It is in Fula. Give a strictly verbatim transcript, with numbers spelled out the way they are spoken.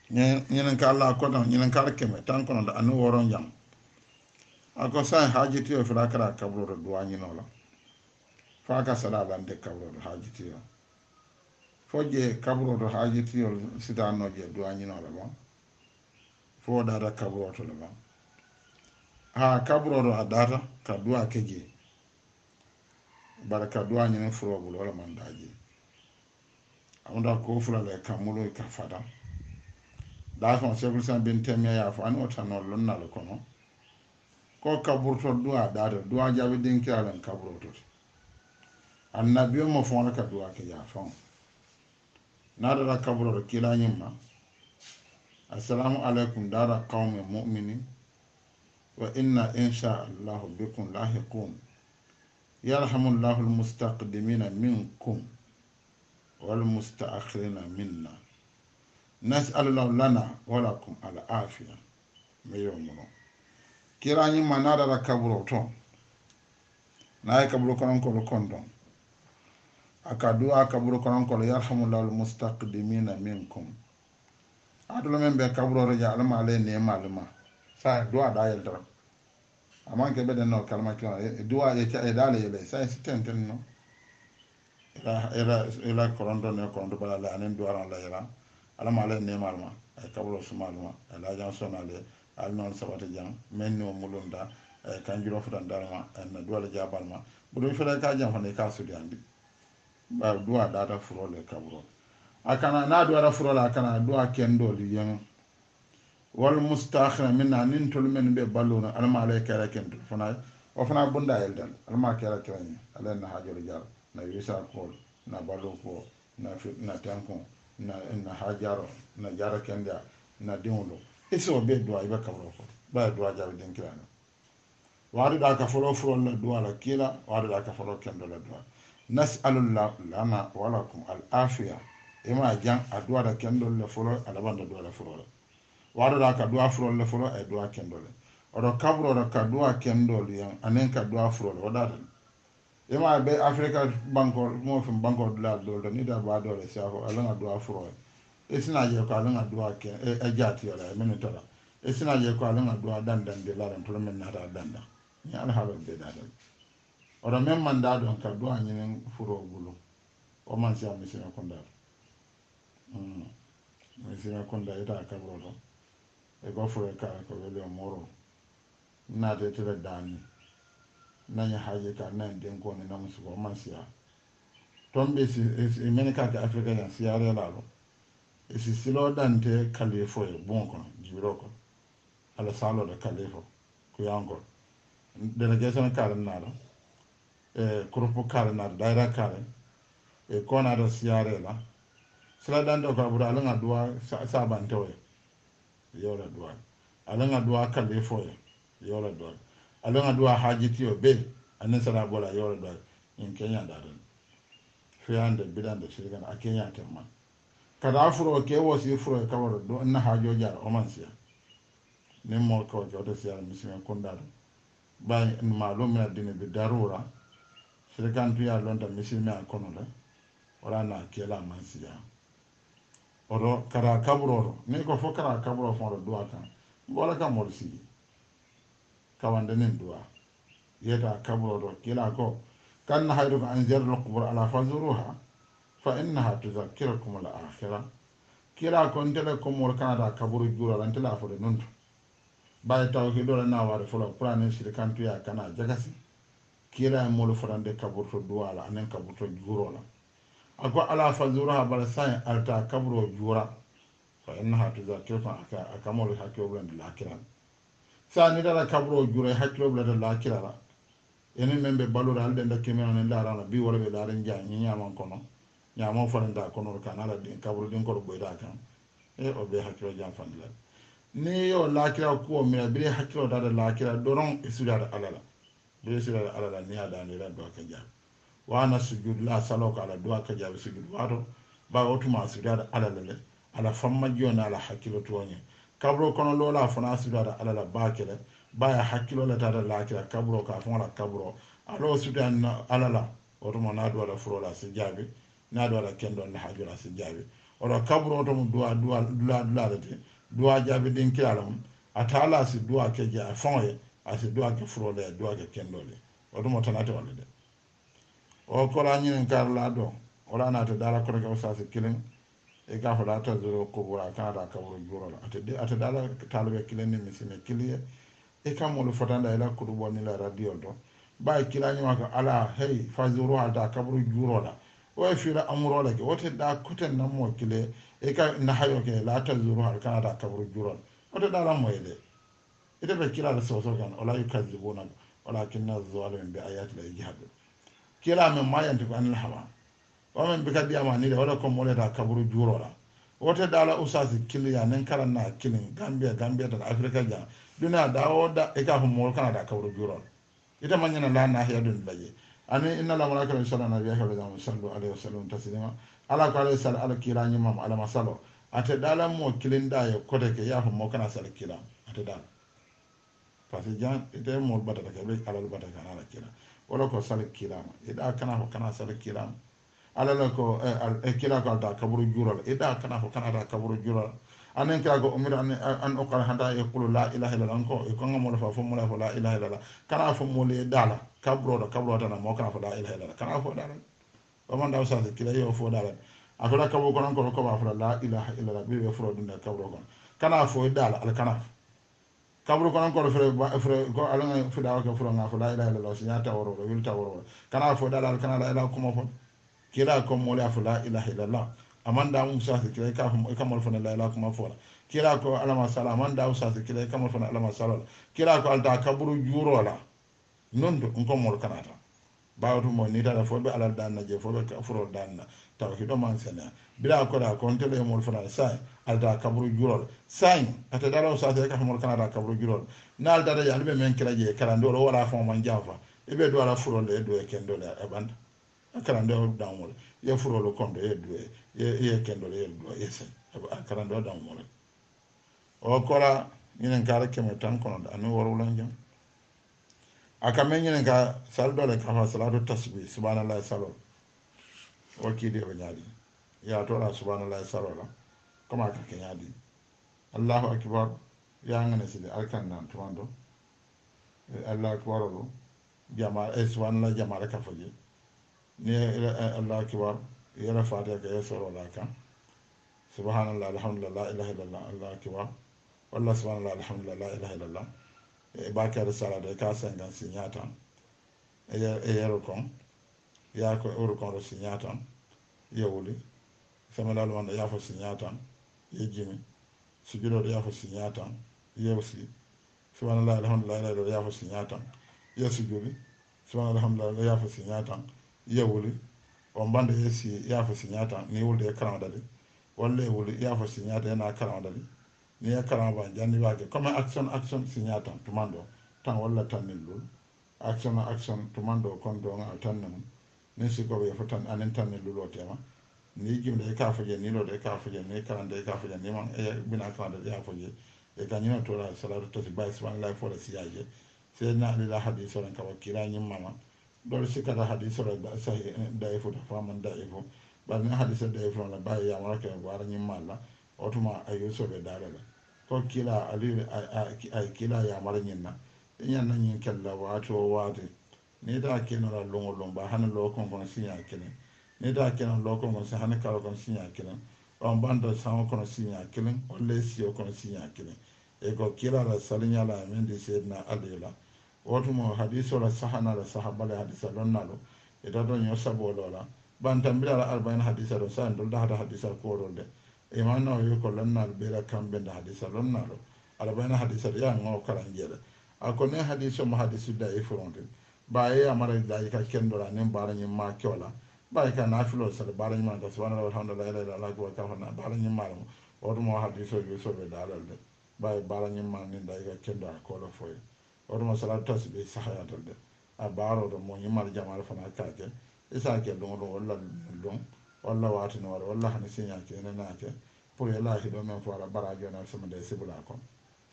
ñinen ka Allah ko tan ñinen ka keme tan kono da anu woron jam ako sa hajiti o fura kara kabro do duwa ñinola fa ka sala lande kabro do hajiti o foje kabro do hajiti o sitano je duwa ñinola ba fo data kabro to le ba ha kabro do adata ka duwa keje baraka duwa ñinen furo bul wala man daji amda ko fula le kamulo ka fada da kon sebul san bin temiya ya fo an wata no lonna le kono ko kaburto duwa data duwa jabi din kiran kabro to annabiyo mo fon ka duwa ke ya fon nada da kabro do kila nyimma assalamu alaikum dara qaumin mu'minin wa inna insha Allah bikum lahiqun yarhamu Allahu almustaqdimina minkum wal mustaakhirina minna nas'alu lana wa lakum al afiya meyo mo kila nyimma nada da kabro to na kabro konon ko kondon aka du'a kaburo konon ko yarhamullahu almustaqdimina minkum adula men be kaburo raja alama ale ne maluma sa du'a da yel dara aman ke beden no kalma kila du'a ye ta e dale yele sa sitenten no ila ila ila korondo ne kondo bala la anen du'a ran la yela alama ale ne maluma e kaburo sumaluma ala jan sonale al non sabata jang men no mulunda e kanjuro fudan darma en du'a la jabalma budu fele ka jam fane ka sudi andi ba duwa data furole kabro akana na duwa da furole akana duwa kendo liyen wal mustakhira minna nin tol men be balluna alma alay kala kendo fana o fana bunda yel dal alma kala kala ni ala na hajol jar na visa ko na ballo ko na na tanko na na hajaro na jara kenda na dimulo iso be duwa ibe kabro ko ba duwa jabi den kilana wadu da ka furo furole duwa la kila wadu da ka furo kendo la duwa nas'alullah lana wa lakum al-afiya ima jan addu'a da kendol le folo alabanda du'a le folo wado da ka du'a folo le folo e du'a kendol odo kabro da ka du'a kendol yan anen ka du'a folo wada ima be africa banko mo fim banko la do ni da ba do le safo alanga du'a folo isina je ko alanga du'a ke e jati yola men tola isina je ko alanga du'a dandan de la ran to men na da danda ni al halo be da oɗo men man da ɗon ka duwa ñinen furo bulu o man siya misime konda misime konda ita kabro ɗo e go fure kala ko weli o moro naate tere dani nañi haaji ka nayi denkoni namusuko o man siya ton ɓe si mene kake afrique jan siyarelaɗo e si silo ɗante kalli foye bon kono jibiro ko ala saloɗo kalli fo ko yankol délégation karen naɗo e groupe kare naɗo dayra kare e konaɗo siyare la sila ɗanɗo ko aɓuɗa alaga duwa sabantewoye yola duwa alaga duwa kalle foye yola duwa alaga duwa hajitiyo ɓe anen sala bola yola duwa in keñaɗaɗen fiyande biɗande sirgana a keñaten man kada furo ke wosi furo e kawaɗo ɗo na hajo jara oman siya nin mo kawa kewto siyara misime kondaɗo ɓay malumina dine ɓe darura sirgantuya lonta misilme a kono le wala na kela man siya oɗo kara kaburoɗo ni ko fo kara kaburo fon ɗo duwa kan mbola ka mol sigi kawande nin duwa yeta kaburoɗo kila ko kanna haydu ko an jarɗo qubur ala fazuruha fa innaha tudakkirukum al akhira kila ko ntele komol kanata kaburu juurala ntela fode nonto ɓawi taw ki ɗoɗo nawade folo pour anen sirkantuya kana jagasi kila e molu fotande kaburto duwala anen kaburto juurola ako ala fazuraha bala sañ alta kaburo juura fa innaha tudakkirukum a kamolu hakkilo ɓulande lakiral sa ni tata kaburo juura e hakkilo ɓulade lakirala enen men ɓe ballude halde dakkimeno nen larala bi wala ɓe laren ja ñi ñaman kono ñamon fonanta kono kan ala ɗin kaburo ɗin koɗo ɓoyɗa kan e o ɓe hakkilo jam fandilade ni yo lakira kuwo mina bire hakkilo dada lakira doron e sudade alala bire sudade alala ni adanira do ka jaabi wana sujud la salo ko ala do ka jaabi sujud wato ba otuma sudade alala le ala famma jona ala hakkilo toñe kabro kono lola fana sudade alala bakele baya hakkilo la dada lakira kabro ka fona kabro alo sudade alala otuma na do ala frola si jaabi na do ala kendo na hajura si jaabi ora kaburo to mu duwa duwa dula dula rete duwa jabi din kiyala mun atala si duwa ke ja fonye asi duwa ke frole duwa ke kendole o to mo tanate wala de o ko la nyin karla do ora na to dala ko ko sa si kilin e ka fala ta zuro ko bura ka da kaburo juro la ate de ate dala talbe kilin ni misine kiliye e ka mo lo fotanda ila ko do ni la radio do ba kilani maka ala hey fa zuro da kaburo juro la o fira amuro la ke wote da koten na mo kile e ka na hayo ke la ta zuro har kana da kaburo juro wote da la mo ele ite be kila da so so kan ola yukazibuna walakinna zalimin bi ayati la yajhadu kila men mayanti ko anil hawa o men be kadi amani de wala ko mo le da kaburo juro la wote da la usasi kiliya nen karan na kilin gambia gambia da afrika ja duna da o da e ka mo kana da kaburo juro ita manyana la na hiya dun baye ani inna la malaka sallallahu alaihi wa sallam alaihi wasallam taslima ala ka alaihi sallam ala kila nyima ala masalo ate dala mo kilin da ya kote ke ya mo kana sal kila ate dala parce que jan ite mo bata ka be ala bata kana ala kila wala ko sal kila ma ida kana ko kana sal kila ala la ko e kila ko da kaburu jural ida kana ko kana da kaburu jural anen kira ko umir an an okal handa e qulu la ilaha illallah ko e ko ngamo fa fo mo la fo la ilaha illallah kana fo mo le dala kabro do kabro tan mo kana fo la ilaha illallah kana fo dala o man daw sa kila yo fo dala akola kabo ko non ko ko ba fo la ilaha illallah bi be fo do ne kabro ko kana fo dala al kana kabro ko non ko fo fo ko ala nga fo dala ko fo nga fo la ilaha illallah si nyata woro do wilta woro kana fo dala al kana la ilaha ko mo fo kila ko mo la fo la ilaha illallah amanda musa se kila ka ka mo fo la ilaha ko mo fo kila ko alama sala amanda musa se kila ka mo fo alama sala kila ko alta kabru juro la nondo ko mo kanata bawtu mo ni tala fo be ala danna je fo be ka furo danna tawhido man sene bila ko da ko tele mo fo sai alta kabru juro sai ata dalo sa se ka mo kanata kabru juro nal dada ya be men kila je kala ndo wala fo man jafa e be do ala furo le do e kendo le e banda kala ndo dawol ye furo lo kondo e do ye ye kendo le do ye sai kala ndo dawol o kola ñinen ka rek keme tan kono da anu waru lan jam aka men ñinen ka sal dole ka fa salatu tasbih subhanallahi salo o ki de ñaadi ya to la subhanallahi salo la kama ka ke ñaadi allahu akbar ya ngane sidi alkan nan to ando allahu akbar lo jama e subhanallahi jama ka faje ni allahu akbar ya la fatiha ka ya soro la kan subhanallahi alhamdulillah la ilaha illallah allahu akbar wallah subhanallah alhamdulillah la ilaha illallah e bakar sala de ka sangan sinyata e e yero kon ya ko uru kon ro sinyata yewuli samala lo wanda ya fo sinyata ye jimi sujudo ya fo sinyata yewsi subhanallah alhamdulillah la ilaha ya fo sinyata ye sujudi subhanallah alhamdulillah ya fo sinyata yewuli on bande yesi ya fo sinyata ni wulde karam dali walle wuli ya fo sinyata na karam dali ni ya karamba jandi waake comme action action signata tumando tan walla tannillul action action tumando kon do ngal tannam ni siko be fotan anen tannillul o tema ni jimde ka faje ni lo de ka faje ni karande ka faje ni man e bina karande ya faje e ganina to la salatu to bay subhan la fo la siyaje sayna ila hadith ran ka wakira nyim mama dol sikata hadith ran da sahih da ifo da faman da ifo ba ni hadith da ifo la bay ya maraka wara nyim malla otuma ayuso be dalala ko kila ali ay kila ya mara nyinna nya nan yin kella wato wade ne da kenan la longo lomba han lo kon kon sinya kenen ne da kenan lo kon kon sa han kala kon sinya kenen on banda sa kon sinya kenen on le si kon sinya kenen e ko kila la salinya la men de sedna alila otuma hadiso la sahana la sahaba la hadisa lonnalo e da don yo sabolo la bantambira la arba'in hadisa do sa ndol da hadisa ko rolde imana yo ko lannal bera kambe da hadisa lonnalo arba'in hadisa ya ngo karanjele akone hadiso ma hadisu da e fronde baye amara da ka kendora ne baranyi ma kyola baye ka nafilo sala baranyi ma da subhanallahi walhamdulillahi la ilaha illa huwa na baranyi ma odo mo hadiso yo so be dalalde baye baranyi ma ne da ka kendora ko lo foy odo mo salatu tasbih sahayatalde a baro do mo nyimar jamal fana kake isa ke don don walla don walla wati no walla hani sinya ke ne nake pour yalla hido men fo ala barajo na sama de sibula ko